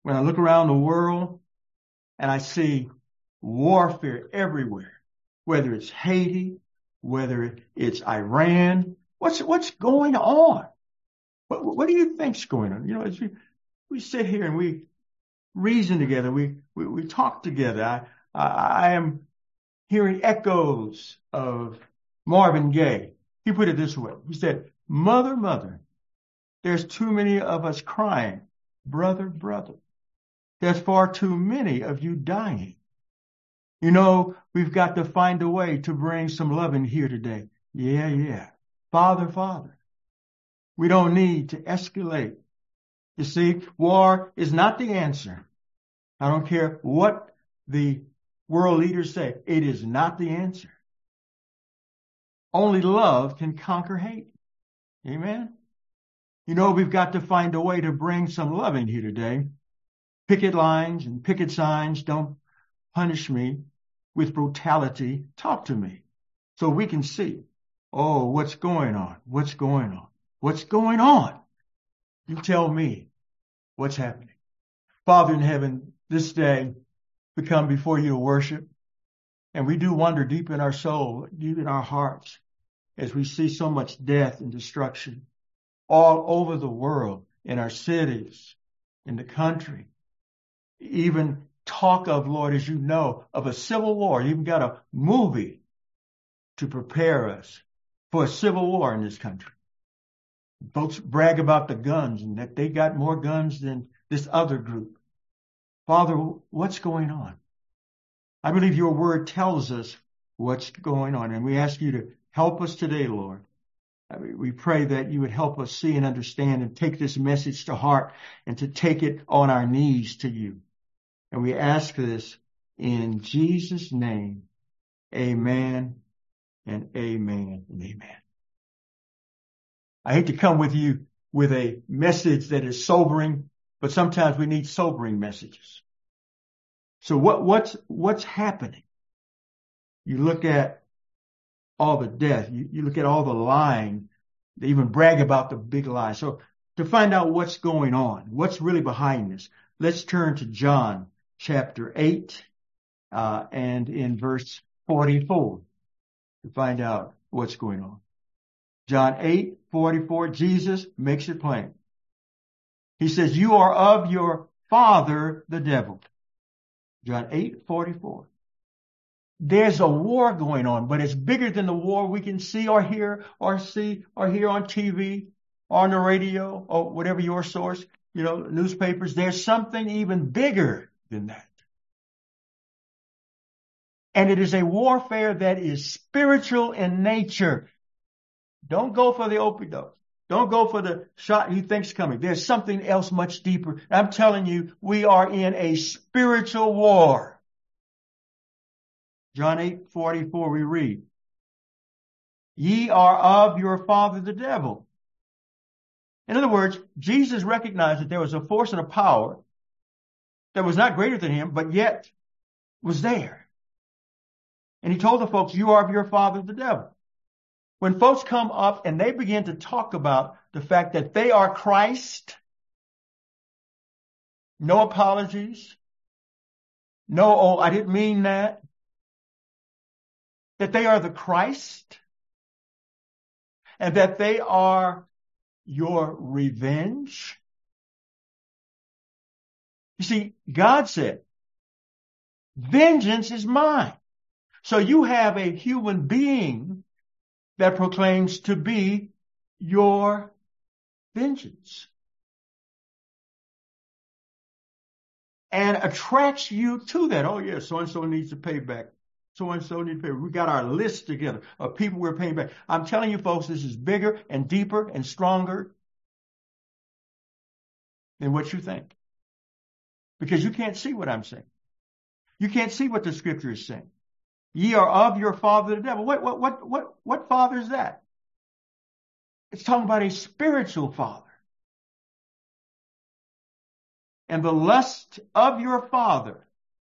when I look around the world and I see warfare everywhere, whether it's Haiti, whether it's Iran, what's going on? What do you think's going on? You know, as we sit here and we reason together, we talk together. I am hearing echoes of Marvin Gaye. He put it this way. He said, "Mother, mother, there's too many of us crying. Brother, brother, there's far too many of you dying. You know, we've got to find a way to bring some love in here today." Yeah, yeah. Father, Father, we don't need to escalate. You see, war is not the answer. I don't care what the world leaders say. It is not the answer. Only love can conquer hate. Amen. You know, we've got to find a way to bring some love in here today. Picket lines and picket signs don't punish me with brutality. Talk to me so we can see, oh, what's going on? What's going on? What's going on? You tell me what's happening. Father in heaven, this day we come before you to worship, and we do wonder deep in our soul, deep in our hearts, as we see so much death and destruction all over the world, in our cities, in the country. Even talk of, Lord, as you know, of a civil war. You even got a movie to prepare us for a civil war in this country. Folks brag about the guns and that they got more guns than this other group. Father, what's going on? I believe your word tells us what's going on, and we ask you to help us today, Lord. We pray that you would help us see and understand and take this message to heart and to take it on our knees to you. And we ask this in Jesus' name. Amen and amen and amen. I hate to come with you with a message that is sobering, but sometimes we need sobering messages. So what's happening? You look at all the death. You look at all the lying. They even brag about the big lie. So to find out what's going on, what's really behind this, let's turn to John chapter 8 and in verse 44 to find out what's going on. John 8:44, Jesus makes it plain. He says, "You are of your father, the devil." John 8:44. There's a war going on, but it's bigger than the war we can see or hear on TV or on the radio or whatever your source, newspapers. There's something even bigger than that. And it is a warfare that is spiritual in nature. Don't go for the opiate. Don't go for the shot you think's coming. There's something else much deeper. I'm telling you, we are in a spiritual war. John 8:44 we read, "Ye are of your father the devil." In other words, Jesus recognized that there was a force and a power that was not greater than him, but yet was there. And he told the folks, "You are of your father the devil." When folks come up and they begin to talk about the fact that they are Christ, no apologies, no, "Oh, I didn't mean that." That they are the Christ and that they are your revenge. You see, God said, "Vengeance is mine." So you have a human being that proclaims to be your vengeance and attracts you to that. "Oh, yeah, so-and-so needs to pay back. So-and-so needs to pay. We got our list together of people we're paying back." I'm telling you, folks, this is bigger and deeper and stronger than what you think. Because you can't see what I'm saying. You can't see what the scripture is saying. Ye are of your father the devil. What father is that? It's talking about a spiritual father. And the lust of your father.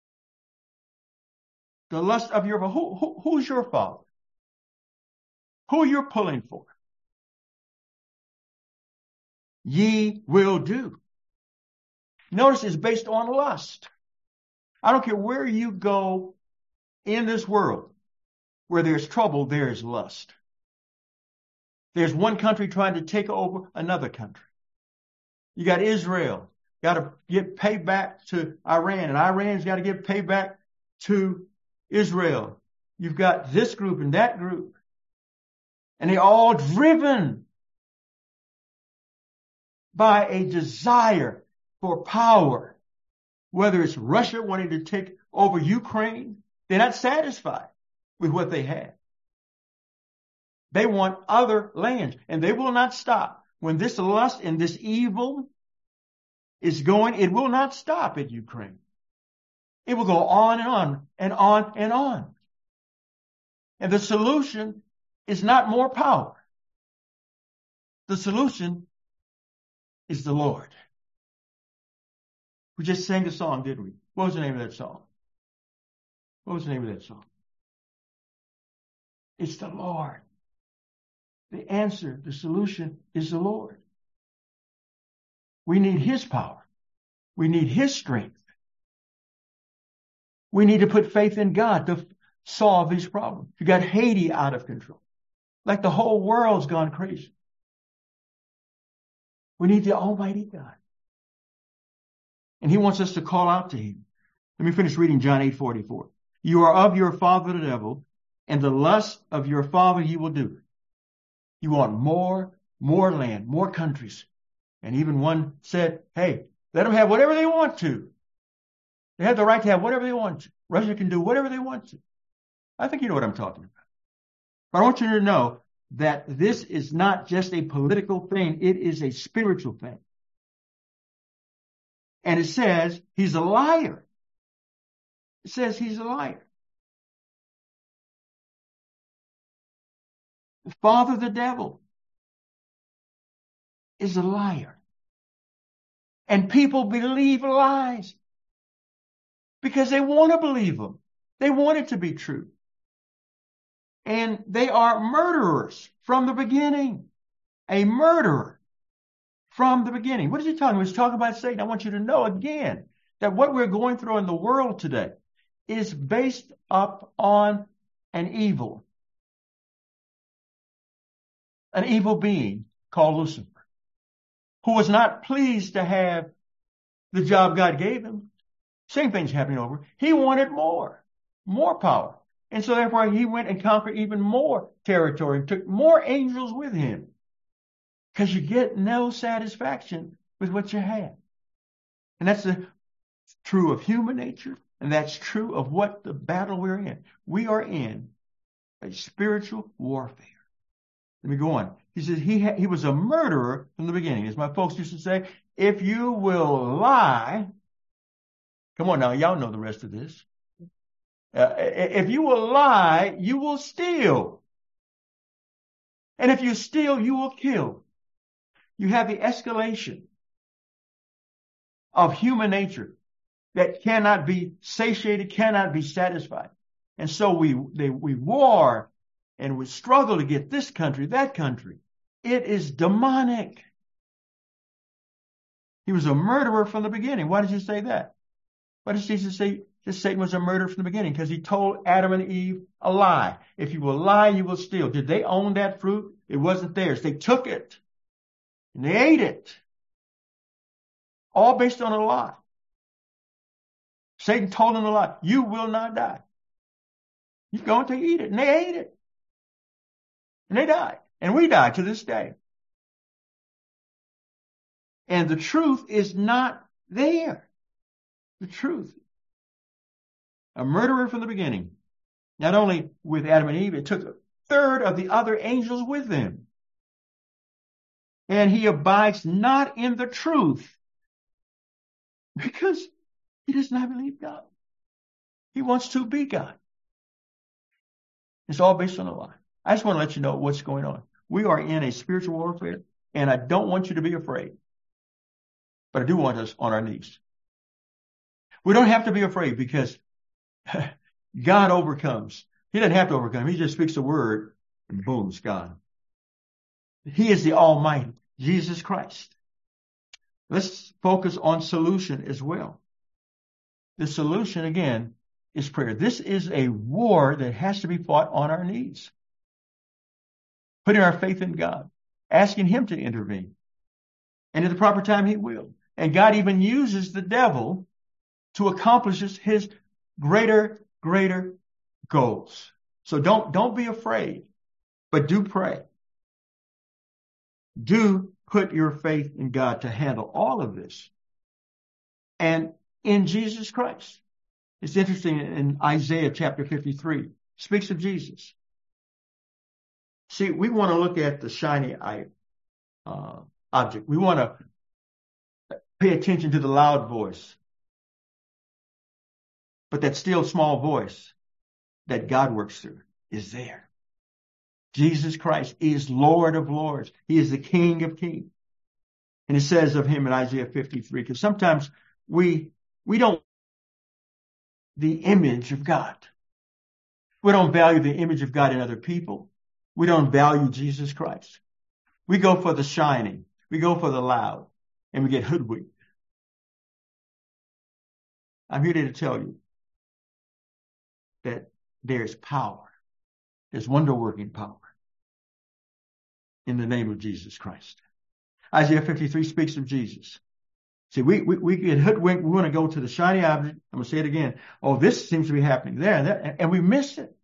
The lust of your father. Who's your father? Who you're pulling for? Ye will do. Notice it's based on lust. I don't care where you go in this world. Where there's trouble, there is lust. There's one country trying to take over another country. You got Israel, got to get payback to Iran, and Iran's got to get payback to Israel. You've got this group and that group. And they're all driven by a desire for power. Whether it's Russia wanting to take over Ukraine, they're not satisfied with what they have. They want other lands, and they will not stop. When this lust and this evil is going, it will not stop in Ukraine. It will go on and on and on and on. And the solution is not more power. The solution is the Lord. We just sang a song, didn't we? What was the name of that song? What was the name of that song? It's the Lord. The answer, the solution is the Lord. We need His power. We need His strength. We need to put faith in God to solve these problems. You got Haiti out of control. Like the whole world's gone crazy. We need the Almighty God. And He wants us to call out to Him. Let me finish reading John 8:44. You are of your father the devil, and the lust of your father you will do. You want more land, more countries. And even one said, hey, let them have whatever they want to. They have the right to have whatever they want to. Russia can do whatever they want to. I think you know what I'm talking about. But I want you to know that this is not just a political thing. It is a spiritual thing. And it says he's a liar. It says he's a liar. The father of the devil is a liar. And people believe lies because they want to believe them. They want it to be true. And they are murderers from the beginning. A murderer from the beginning. What is he talking about? He's talking about Satan. I want you to know again that what we're going through in the world today is based up on an evil being called Lucifer, who was not pleased to have the job God gave him. Same thing's happening over. He wanted more power. And so therefore he went and conquered even more territory and took more angels with him. Because you get no satisfaction with what you have. And that's true of human nature, and that's true of what the battle we're in. We are in a spiritual warfare. Let me go on. He says he was a murderer from the beginning. As my folks used to say, if you will lie, come on now, y'all know the rest of this. If you will lie, you will steal. And if you steal, you will kill. You have the escalation of human nature that cannot be satiated, cannot be satisfied. And so we war and we struggle to get this country, that country. It is demonic. He was a murderer from the beginning. Why did you say that? Why did Jesus say that Satan was a murderer from the beginning? Because he told Adam and Eve a lie. If you will lie, you will steal. Did they own that fruit? It wasn't theirs. They took it and they ate it. All based on a lie. Satan told them a lie. You will not die. You're going to eat it. And they ate it. And they died. And we die to this day. And the truth is not there. The truth. A murderer from the beginning. Not only with Adam and Eve, it took a third of the other angels with them. And he abides not in the truth because he does not believe God. He wants to be God. It's all based on a lie. I just want to let you know what's going on. We are in a spiritual warfare, and I don't want you to be afraid. But I do want us on our knees. We don't have to be afraid because God overcomes. He doesn't have to overcome. He just speaks a word and boom, it's gone. He is the Almighty, Jesus Christ. Let's focus on solution as well. The solution, again, is prayer. This is a war that has to be fought on our knees. Putting our faith in God, asking him to intervene. And at the proper time, he will. And God even uses the devil to accomplish his greater goals. So don't be afraid, but do pray. Do put your faith in God to handle all of this. And in Jesus Christ. It's interesting in Isaiah chapter 53, speaks of Jesus. See, we want to look at the shiny object. We want to pay attention to the loud voice. But that still small voice that God works through is there. Jesus Christ is Lord of Lords. He is the King of Kings. And it says of him in Isaiah 53, because sometimes we don't the image of God. We don't value the image of God in other people. We don't value Jesus Christ. We go for the shiny. We go for the loud, and we get hoodwinked. I'm here to tell you that there's power. There's wonder-working power in the name of Jesus Christ. Isaiah 53 speaks of Jesus. See, we get hoodwinked. We want to go to the shiny object. I'm going to say it again. Oh, this seems to be happening there and there, and we miss it.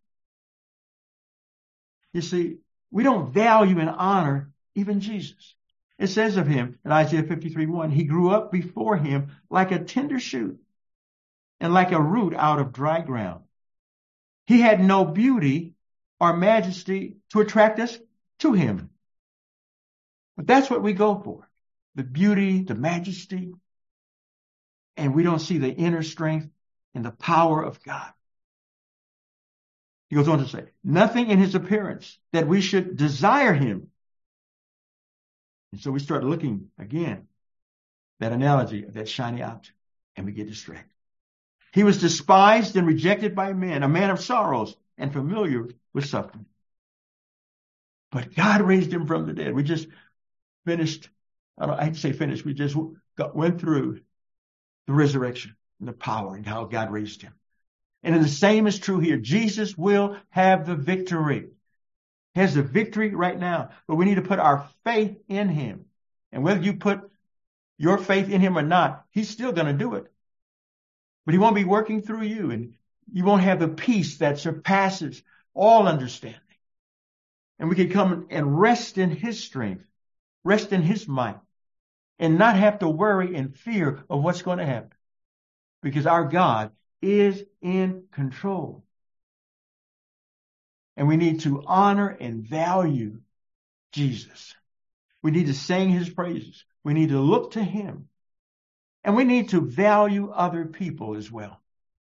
You see, we don't value and honor even Jesus. It says of him in Isaiah 53:1, he grew up before him like a tender shoot and like a root out of dry ground. He had no beauty or majesty to attract us to him. But that's what we go for. The beauty, the majesty, and we don't see the inner strength and the power of God. He goes on to say, nothing in his appearance that we should desire him. And so we start looking again, that analogy of that shiny object, and we get distracted. He was despised and rejected by men, a man of sorrows and familiar with suffering. But God raised him from the dead. We just finished, I hate to say finished, we just went through the resurrection and the power and how God raised him. And the same is true here. Jesus will have the victory. He has the victory right now, but we need to put our faith in him. And whether you put your faith in him or not, he's still going to do it. But he won't be working through you, and you won't have the peace that surpasses all understanding. And we can come and rest in his strength, rest in his might, and not have to worry and fear of what's going to happen. Because our God is in control. And we need to honor and value Jesus. We need to sing his praises. We need to look to him. And we need to value other people as well.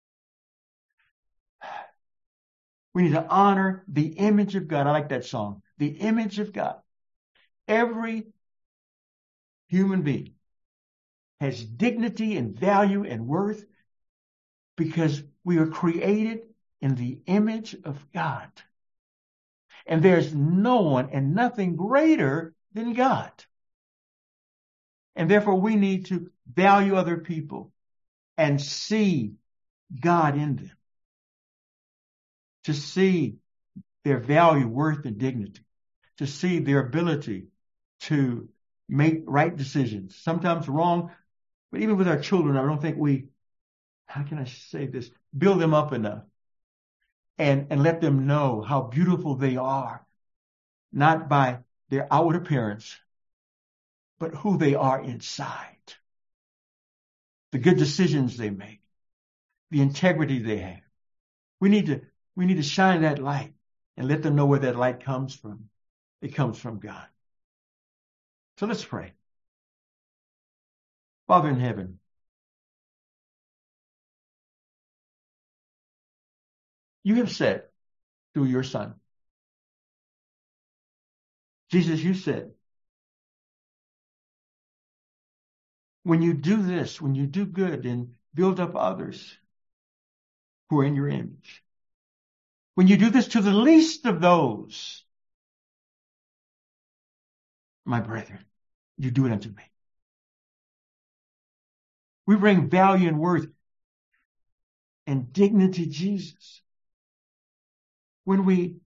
We need to honor the image of God. I like that song. The image of God. Every human being has dignity and value and worth because we are created in the image of God. And there's no one and nothing greater than God. And therefore we need to value other people and see God in them. To see their value, worth, and dignity. To see their ability to make right decisions. Sometimes wrong, but even with our children, I don't think we, how can I say this, build them up enough and let them know how beautiful they are, not by their outward appearance, but who they are inside. The good decisions they make, the integrity they have. We need to shine that light and let them know where that light comes from. It comes from God. So let's pray. Father in heaven, you have said through your Son, Jesus, you said, when you do this, when you do good and build up others who are in your image, when you do this to the least of those, my brethren, you do it unto me. We bring value and worth and dignity to Jesus. When we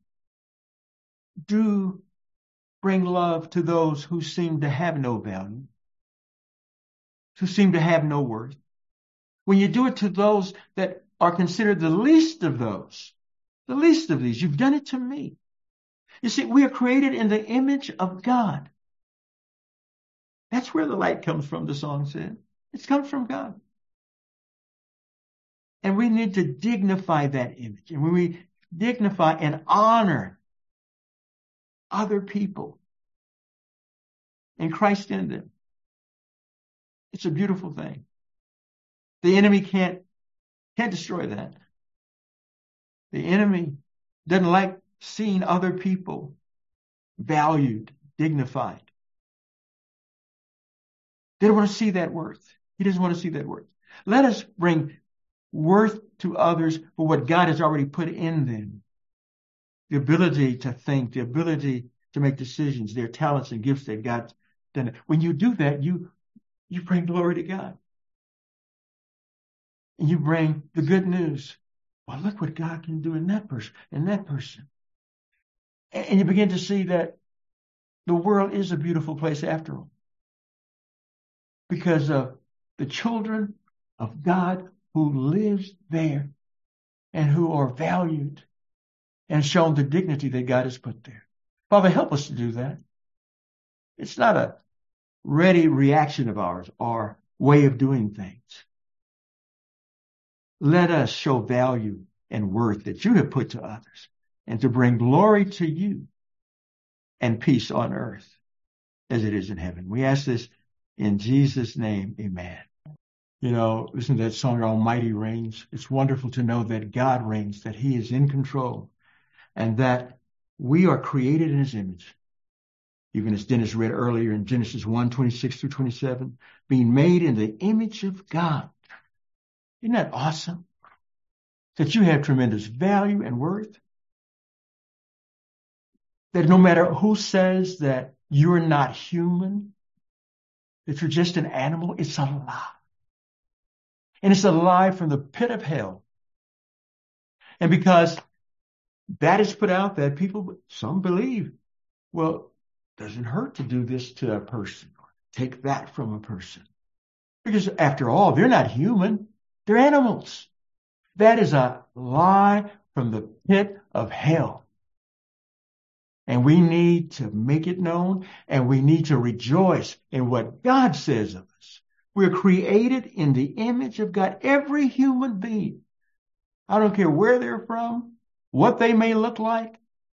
do bring love to those who seem to have no value, who seem to have no worth, when you do it to those that are considered the least of those, the least of these, you've done it to me. You see, we are created in the image of God. That's where the light comes from, the song said. It comes from God. And we need to dignify that image. And when we dignify and honor other people and Christ in them, it's a beautiful thing. The enemy can't destroy that. The enemy doesn't like seeing other people valued, dignified. They don't want to see that worth. He doesn't want to see that worth. Let us bring worth to others for what God has already put in them. The ability to think, the ability to make decisions, their talents and gifts that God's done. When you do that, you bring glory to God. And you bring the good news. Well, look what God can do in that person and that person. And you begin to see that the world is a beautiful place after all. Because of the children of God who lives there and who are valued and shown the dignity that God has put there. Father, help us to do that. It's not a ready reaction of ours or way of doing things. Let us show value and worth that you have put to others and to bring glory to you and peace on earth as it is in heaven. We ask this in Jesus' name, amen. You know, listen to that song, Almighty Reigns. It's wonderful to know that God reigns, that he is in control, and that we are created in his image. Even as Dennis read earlier in Genesis 1:26-27, being made in the image of God. Isn't that awesome? That you have tremendous value and worth. That no matter who says that you're not human, that you're just an animal, it's a lie. And it's a lie from the pit of hell. And because that is put out there, some believe, well, it doesn't hurt to do this to a person, or take that from a person. Because after all, they're not human, they're animals. That is a lie from the pit of hell. And we need to make it known, and we need to rejoice in what God says of us. We're created in the image of God. Every human being. I don't care where they're from, what they may look like,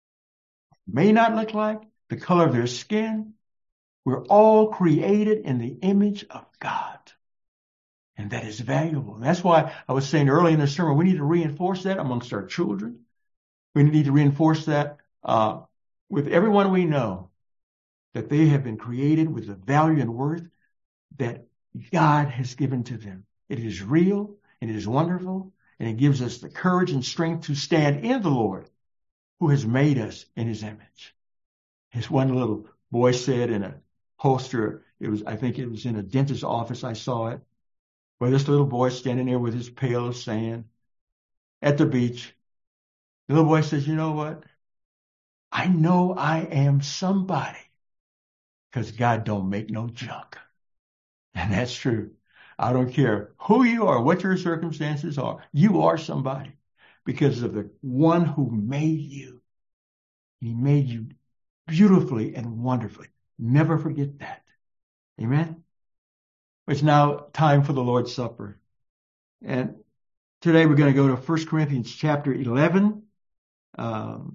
may not look like, the color of their skin. We're all created in the image of God. And that is valuable. And that's why I was saying early in the sermon, we need to reinforce that amongst our children. We need to reinforce that with everyone we know, that they have been created with the value and worth that God has given to them. It is real and it is wonderful, and it gives us the courage and strength to stand in the Lord who has made us in his image. As one little boy said in a poster, I think it was in a dentist's office, I saw it, where this little boy standing there with his pail of sand at the beach. The little boy says, you know what? I know I am somebody because God don't make no junk. And that's true. I don't care who you are, what your circumstances are. You are somebody because of the one who made you. He made you beautifully and wonderfully. Never forget that. Amen. It's now time for the Lord's Supper. And today we're going to go to 1 Corinthians chapter 11. And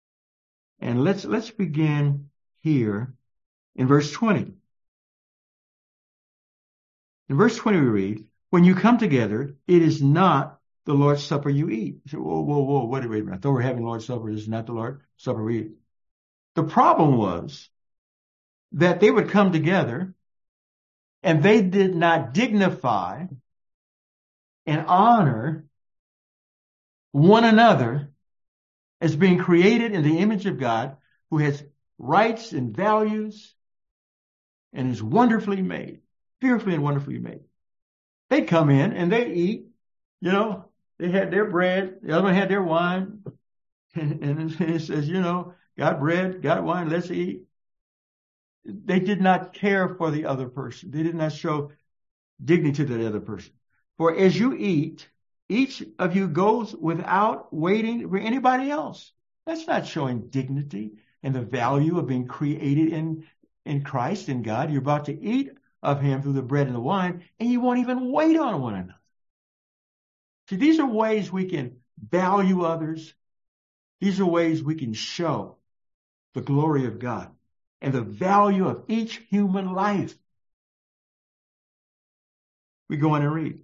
let's begin here in verse 20. In verse 20 we read, when you come together, it is not the Lord's Supper you eat. You say, whoa, wait a minute. I thought we're having Lord's Supper. This is not the Lord's Supper we eat. The problem was that they would come together and they did not dignify and honor one another as being created in the image of God, who has rights and values and is wonderfully made, fearfully and wonderfully made. They come in and they eat, they had their bread, the other one had their wine. And it says, got bread, got wine, let's eat. They did not care for the other person. They did not show dignity to the other person. For as you eat, each of you goes without waiting for anybody else. That's not showing dignity and the value of being created in Christ, in God. You're about to eat of him through the bread and the wine, and you won't even wait on one another. See, these are ways we can value others. These are ways we can show the glory of God and the value of each human life. We go on and read.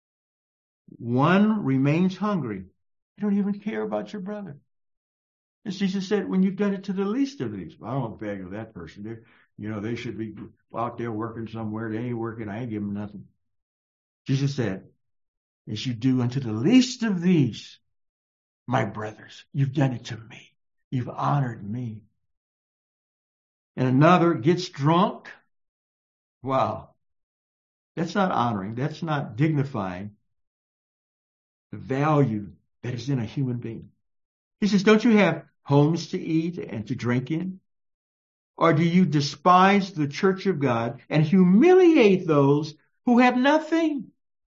One remains hungry. You don't even care about your brother. As Jesus said, when you've done it to the least of these, I don't value that person. They should be out there working somewhere. They ain't working. I ain't giving them nothing. Jesus said, as you do unto the least of these, my brothers, you've done it to me. You've honored me. And another gets drunk. Wow. That's not honoring. That's not dignifying the value that is in a human being. He says, don't you have homes to eat and to drink in? Or do you despise the church of God and humiliate those who have nothing?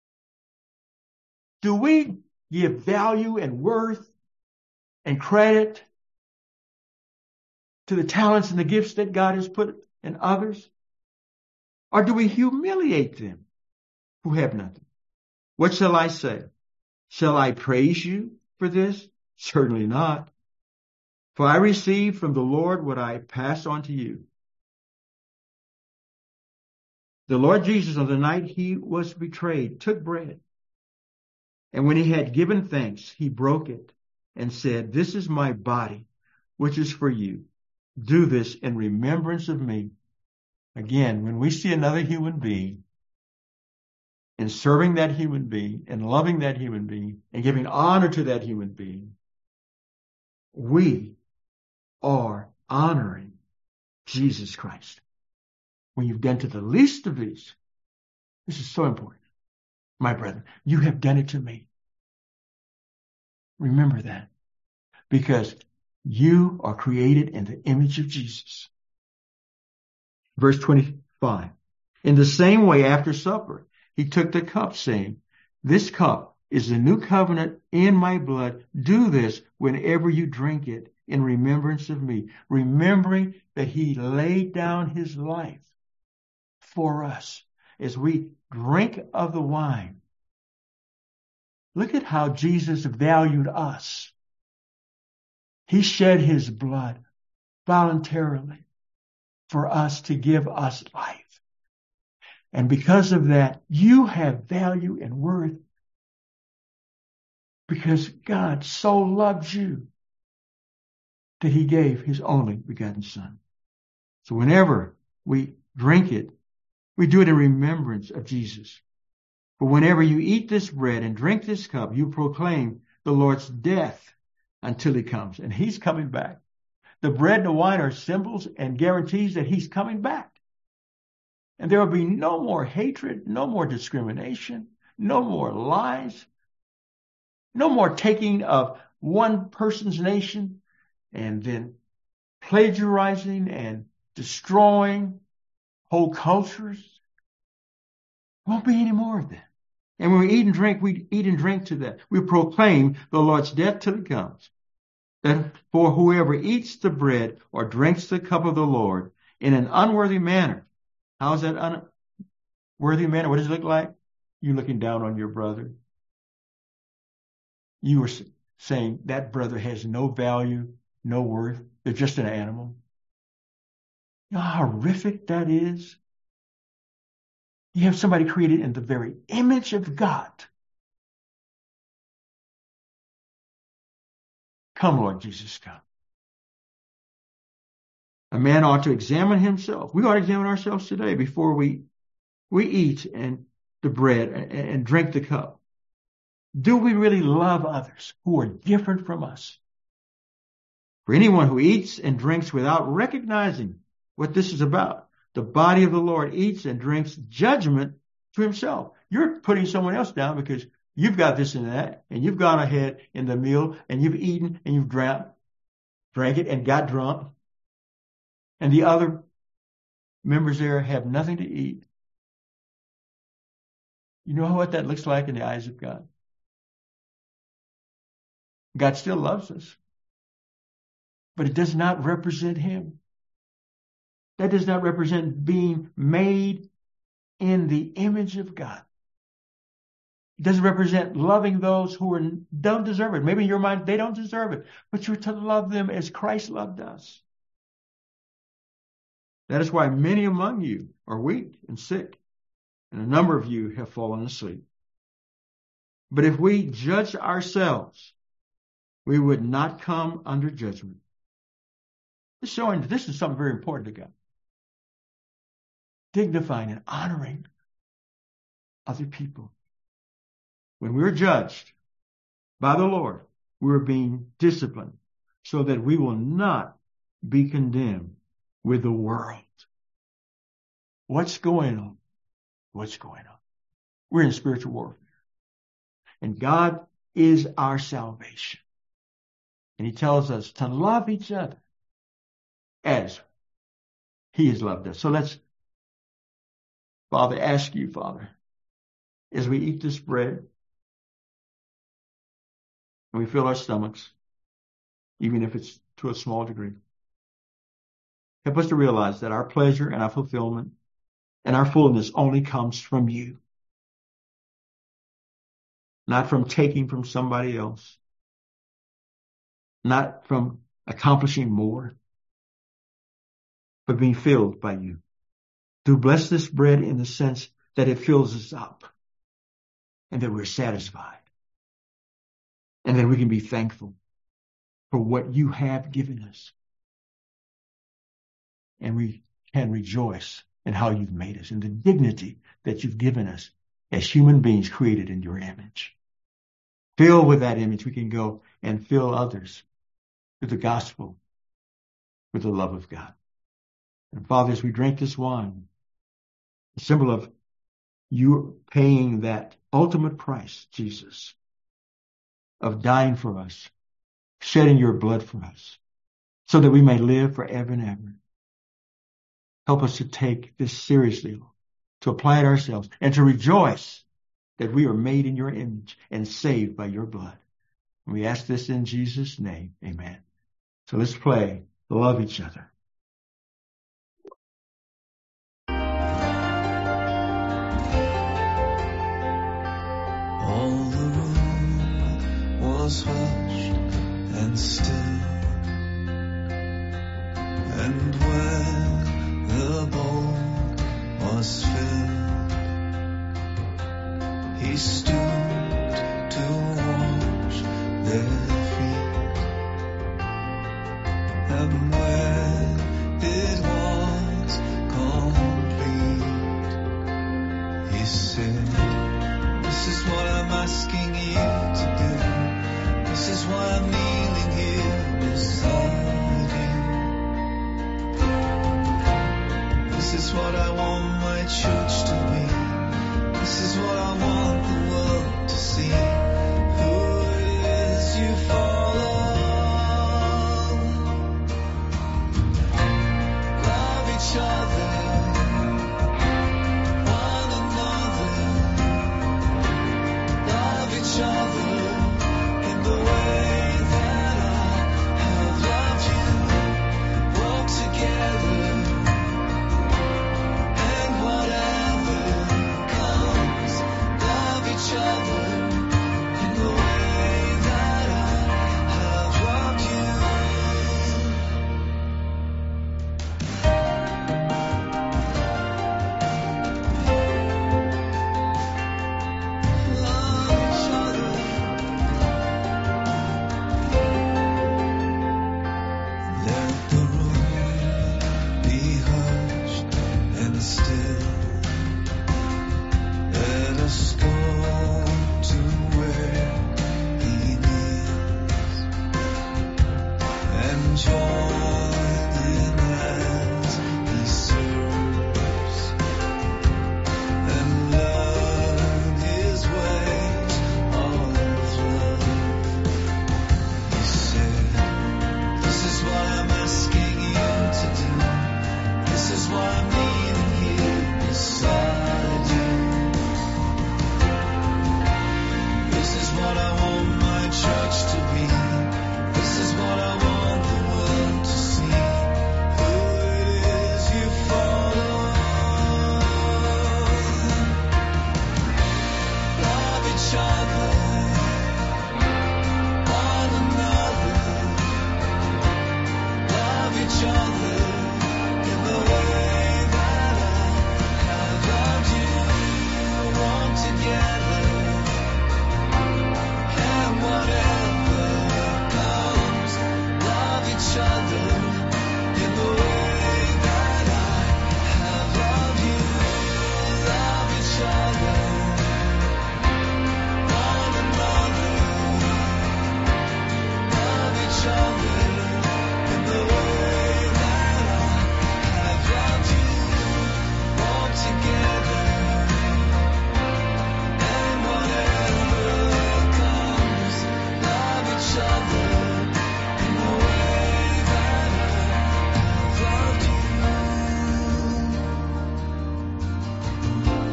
Do we give value and worth and credit to the talents and the gifts that God has put in others? Or do we humiliate them who have nothing? What shall I say? Shall I praise you for this? Certainly not. For I received from the Lord what I passed on to you. The Lord Jesus, on the night he was betrayed, took bread. And when he had given thanks, he broke it and said, this is my body, which is for you. Do this in remembrance of me. Again, when we see another human being, and serving that human being, and loving that human being, and giving honor to that human being, we are honoring Jesus Christ. When you've done to the least of these, this is so important. My brethren, you have done it to me. Remember that. Because you are created in the image of Jesus. Verse 25. In the same way, after supper, he took the cup, saying, this cup is the new covenant in my blood. Do this whenever you drink it in remembrance of me. Remembering that he laid down his life for us. As we drink of the wine, look at how Jesus valued us. He shed his blood voluntarily for us to give us life. And because of that, you have value and worth because God so loved you that he gave his only begotten Son. So whenever we drink it, we do it in remembrance of Jesus. For whenever you eat this bread and drink this cup, you proclaim the Lord's death until he comes. And he's coming back. The bread and the wine are symbols and guarantees that he's coming back. And there will be no more hatred, no more discrimination, no more lies, no more taking of one person's nation and then plagiarizing and destroying whole cultures. Won't be any more of that. And when we eat and drink to that. We proclaim the Lord's death till he comes. That for whoever eats the bread or drinks the cup of the Lord in an unworthy manner. How's that unworthy manner? What does it look like? You looking down on your brother. You were saying that brother has no value, no worth. They're just an animal. You know how horrific that is? You have somebody created in the very image of God. Come, Lord Jesus, come. A man ought to examine himself. We ought to examine ourselves today before we eat and the bread and drink the cup. Do we really love others who are different from us? For anyone who eats and drinks without recognizing what this is about, the body of the Lord eats and drinks judgment to himself. You're putting someone else down because you've got this and that, and you've gone ahead in the meal, and you've eaten, and you've drank it, and got drunk. And the other members there have nothing to eat. You know what that looks like in the eyes of God? God still loves us, but it does not represent him. That does not represent being made in the image of God. It doesn't represent loving those who don't deserve it. Maybe in your mind, they don't deserve it, but you're to love them as Christ loved us. That is why many among you are weak and sick, and a number of you have fallen asleep. But if we judge ourselves, we would not come under judgment. It's showing that this is something very important to God. Dignifying and honoring other people. When we're judged by the Lord, we're being disciplined so that we will not be condemned with the world. What's going on? What's going on? We're in spiritual warfare. And God is our salvation. And he tells us to love each other as he has loved us. So let's, Father, ask you, Father, as we eat this bread and we fill our stomachs, even if it's to a small degree, help us to realize that our pleasure and our fulfillment and our fullness only comes from you, not from taking from somebody else, not from accomplishing more, but being filled by you. Do bless this bread in the sense that it fills us up and that we're satisfied and that we can be thankful for what you have given us. And we can rejoice in how you've made us and the dignity that you've given us as human beings created in your image. Filled with that image, we can go and fill others with the gospel, with the love of God. And Father, as we drink this wine, a symbol of you paying that ultimate price, Jesus, of dying for us, shedding your blood for us, so that we may live forever and ever. Help us to take this seriously, Lord, to apply it ourselves, and to rejoice that we are made in your image and saved by your blood. And we ask this in Jesus' name. Amen. So let's pray, love each other. All the room was hushed and still, and when the bowl was filled, he stooped to wash their feet, and when it was complete, he said, "This is what I'm asking you to do. This is why I'm kneeling here beside you. This is what I want my church to be. This is what I want the world to see."